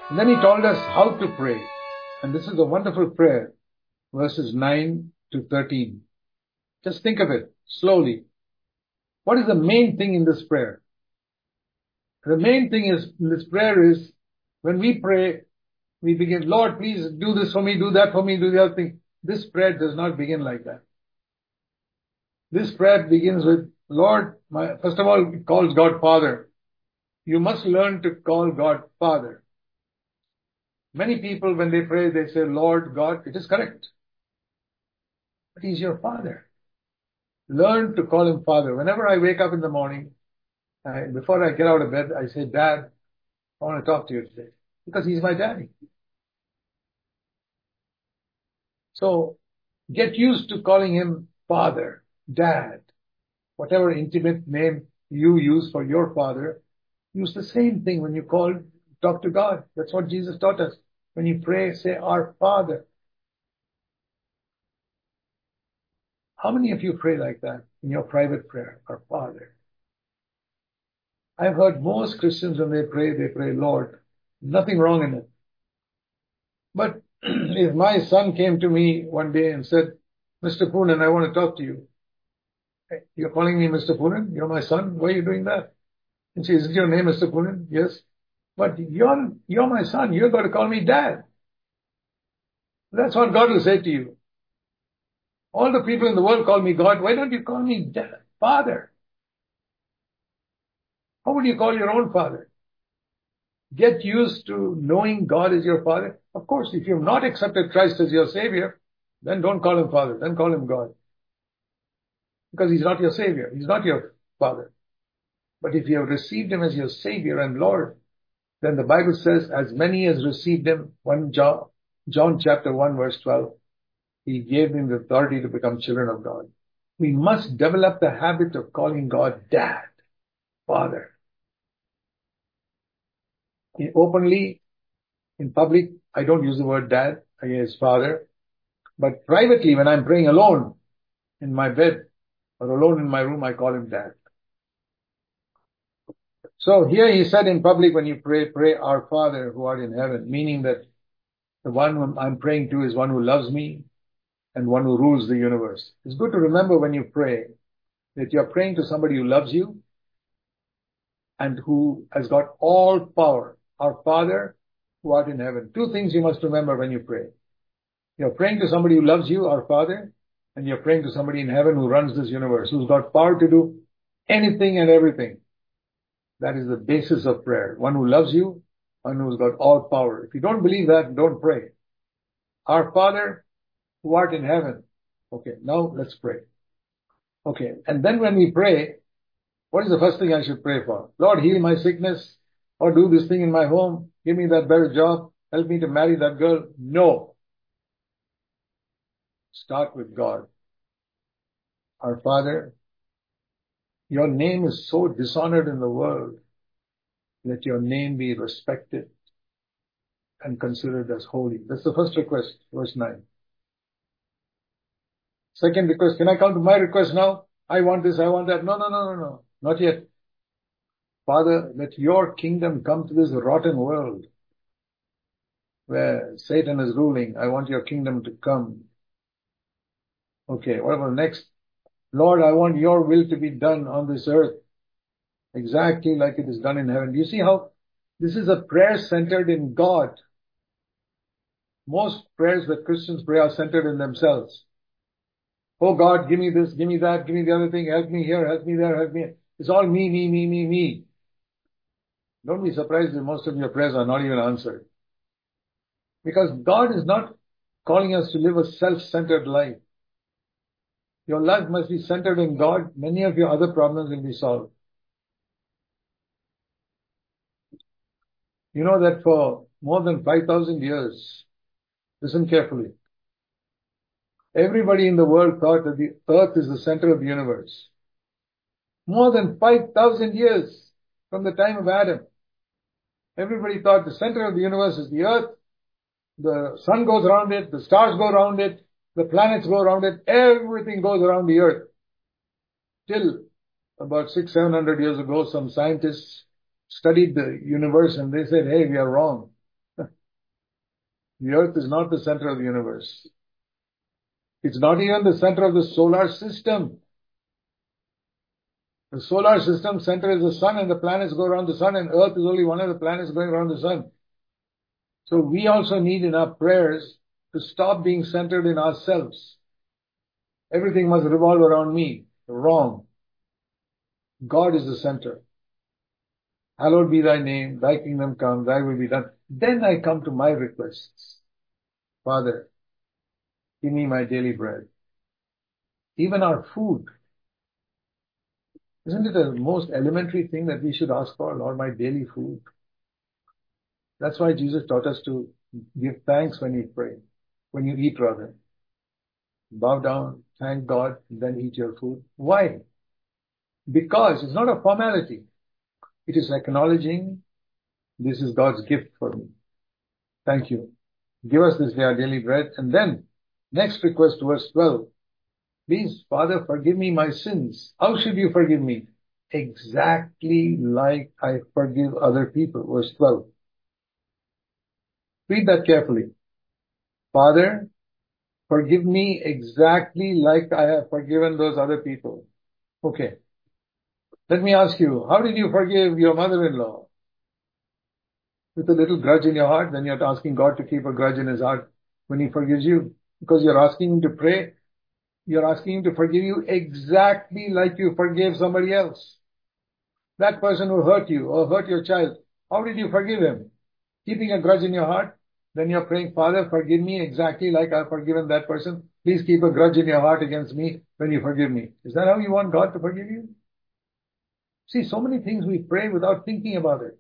And then he told us how to pray. And this is a wonderful prayer, verses 9 to 13. Just think of it slowly. What is the main thing in this prayer? The main thing in this prayer is when we pray, we begin, Lord, please do this for me, do that for me, do the other thing. This prayer does not begin like that. This prayer begins with, Lord, first of all, it calls God Father. You must learn to call God Father. Many people, when they pray, they say, Lord God. It is correct. But He's your Father. Learn to call Him Father. Whenever I wake up in the morning, before I get out of bed, I say, Dad, I want to talk to you today. Because He's my daddy. So, get used to calling Him Father, Dad. Whatever intimate name you use for your Father, use the same thing when you talk to God. That's what Jesus taught us. When you pray, say, Our Father. How many of you pray like that in your private prayer? Our Father. I've heard most Christians when they pray, Lord. Nothing wrong in it. But if my son came to me one day and said, Mr. Poonen, I want to talk to you. Hey, you're calling me Mr. Poonen? You're my son? Why are you doing that? And she, isn't your name Mr. Poonen? Yes. But you're my son. You've got to call me Dad. That's what God will say to you. All the people in the world call me God. Why don't you call me Dad, Father? How would you call your own father? Get used to knowing God is your Father. Of course, if you've not accepted Christ as your Savior, then don't call Him Father. Then call Him God. Because He's not your Savior. He's not your Father. But if you have received Him as your Savior and Lord, then the Bible says, as many as received Him, John chapter 1 verse 12, He gave them the authority to become children of God. We must develop the habit of calling God Dad, Father. Openly, in public, I don't use the word Dad, I use Father. But privately, when I'm praying alone in my bed or alone in my room, I call Him Dad. So here He said in public, when you pray, Our Father who art in heaven, meaning that the one whom I'm praying to is one who loves me and one who rules the universe. It's good to remember when you pray that you're praying to somebody who loves you and who has got all power. Our Father who art in heaven. Two things you must remember when you pray. You're praying to somebody who loves you, our Father, and you're praying to somebody in heaven who runs this universe, who's got power to do anything and everything. That is the basis of prayer. One who loves you, one who's got all power. If you don't believe that, don't pray. Our Father who art in heaven. Okay, now let's pray. Okay, and then when we pray, what is the first thing I should pray for? Lord, heal my sickness, or do this thing in my home, give me that better job, help me to marry that girl. No. Start with God. Our Father, your name is so dishonored in the world. Let your name be respected and considered as holy. That's the first request, verse 9. Second request, can I come to my request now? I want this, I want that. No. Not yet. Father, let your kingdom come to this rotten world where Satan is ruling. I want your kingdom to come. Okay, what about next? Lord, I want your will to be done on this earth exactly like it is done in heaven. Do you see how this is a prayer centered in God? Most prayers that Christians pray are centered in themselves. Oh God, give me this, give me that, give me the other thing, help me here, help me there, help me. It's all me. Don't be surprised if most of your prayers are not even answered. Because God is not calling us to live a self-centered life. Your life must be centered in God. Many of your other problems will be solved. You know that for more than 5,000 years, listen carefully, everybody in the world thought that the earth is the center of the universe. More than 5,000 years from the time of Adam. Everybody thought the center of the universe is the earth. The sun goes around it, the stars go around it, the planets go around it, everything goes around the earth. Till about 600-700 years ago, some scientists studied the universe and they said, hey, we are wrong. The earth is not the center of the universe. It's not even the center of the solar system. The solar system center is the sun, and the planets go around the sun, and earth is only one of the planets going around the sun. So we also need in our prayers to stop being centered in ourselves. Everything must revolve around me. Wrong. God is the center. Hallowed be thy name, thy kingdom come, thy will be done. Then I come to my requests. Father, give me my daily bread. Even our food. Isn't it the most elementary thing that we should ask for? Lord, my daily food. That's why Jesus taught us to give thanks when you pray. When you eat, rather. Bow down, thank God, then eat your food. Why? Because it's not a formality. It is acknowledging this is God's gift for me. Thank you. Give us this day our daily bread. And then, next request, verse 12. Please, Father, forgive me my sins. How should you forgive me? Exactly like I forgive other people. Verse 12. Read that carefully. Father, forgive me exactly like I have forgiven those other people. Okay. Let me ask you, how did you forgive your mother-in-law? With a little grudge in your heart? Then you're asking God to keep a grudge in his heart when he forgives you. Because you're asking him to pray. You're asking him to forgive you exactly like you forgave somebody else. That person who hurt you or hurt your child, how did you forgive him? Keeping a grudge in your heart? Then you're praying, Father, forgive me exactly like I've forgiven that person. Please keep a grudge in your heart against me when you forgive me. Is that how you want God to forgive you? See, so many things we pray without thinking about it.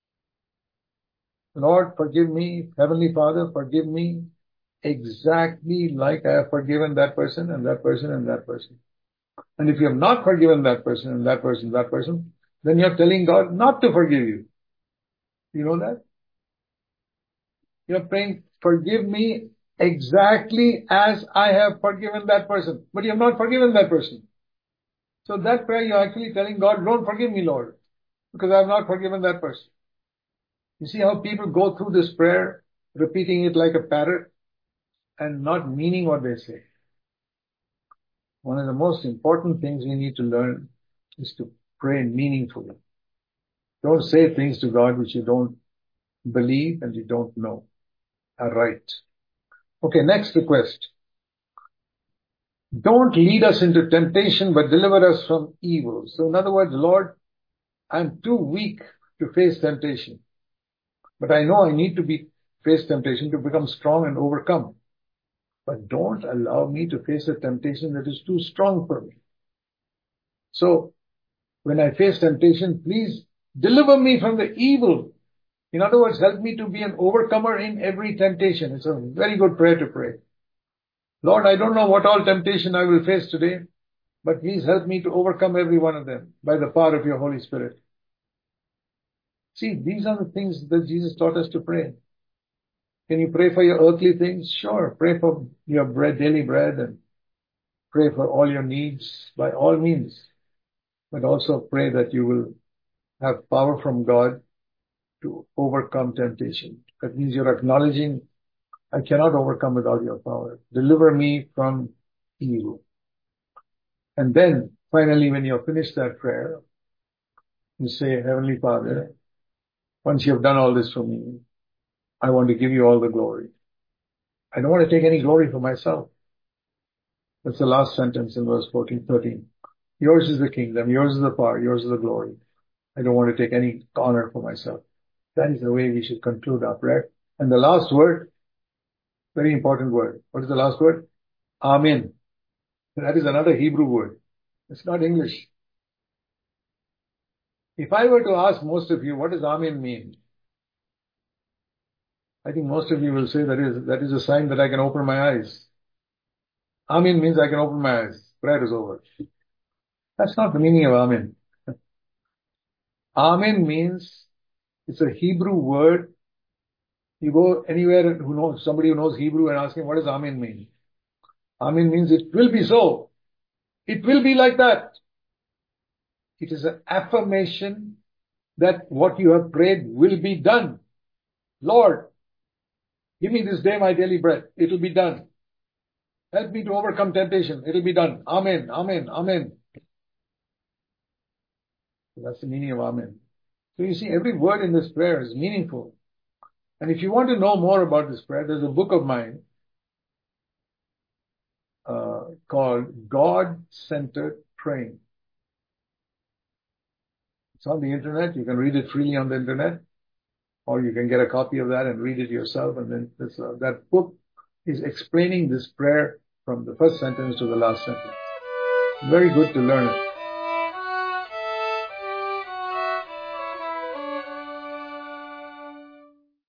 Lord, forgive me. Heavenly Father, forgive me exactly like I have forgiven that person and that person and that person. And if you have not forgiven that person and that person, that person, then you're telling God not to forgive you. You know that? You're praying, forgive me exactly as I have forgiven that person. But you have not forgiven that person. So that prayer, you're actually telling God, don't forgive me, Lord, because I have not forgiven that person. You see how people go through this prayer, repeating it like a parrot and not meaning what they say. One of the most important things we need to learn is to pray meaningfully. Don't say things to God which you don't believe and you don't know are right. Okay, next request. Don't lead us into temptation, but deliver us from evil. So in other words, Lord, I'm too weak to face temptation. But I know I need to face temptation to become strong and overcome. But don't allow me to face a temptation that is too strong for me. So when I face temptation, please deliver me from the evil. In other words, help me to be an overcomer in every temptation. It's a very good prayer to pray. Lord, I don't know what all temptation I will face today, but please help me to overcome every one of them by the power of your Holy Spirit. See, these are the things that Jesus taught us to pray. Can you pray for your earthly things? Sure. Pray for your daily bread, and pray for all your needs by all means. But also pray that you will have power from God to overcome temptation. That means you're acknowledging, I cannot overcome without your power. Deliver me from evil. And then, finally, when you have finished that prayer, you say, Heavenly Father, once you have done all this for me, I want to give you all the glory. I don't want to take any glory for myself. That's the last sentence in verse 13. Yours is the kingdom, yours is the power, yours is the glory. I don't want to take any honor for myself. That is the way we should conclude our prayer. And the last word, very important word. What is the last word? Amen. That is another Hebrew word. It's not English. If I were to ask most of you, what does Amen mean? I think most of you will say that is a sign that I can open my eyes. Amen means I can open my eyes. Prayer is over. That's not the meaning of Amen. Amen means it's a Hebrew word. You go anywhere somebody who knows Hebrew and ask him, what does Amen mean? Amen means it will be so. It will be like that. It is an affirmation that what you have prayed will be done. Lord, Give me this day my daily bread. It'll be done. Help me to overcome temptation. It'll be done. Amen, amen, amen. So that's the meaning of amen. So you see, every word in this prayer is meaningful. And if you want to know more about this prayer, there's a book of mine called God-Centered Praying. It's on the internet. You can read it freely on the internet, or you can get a copy of that and read it yourself. And then that book is explaining this prayer from the first sentence to the last sentence. Very good to learn it.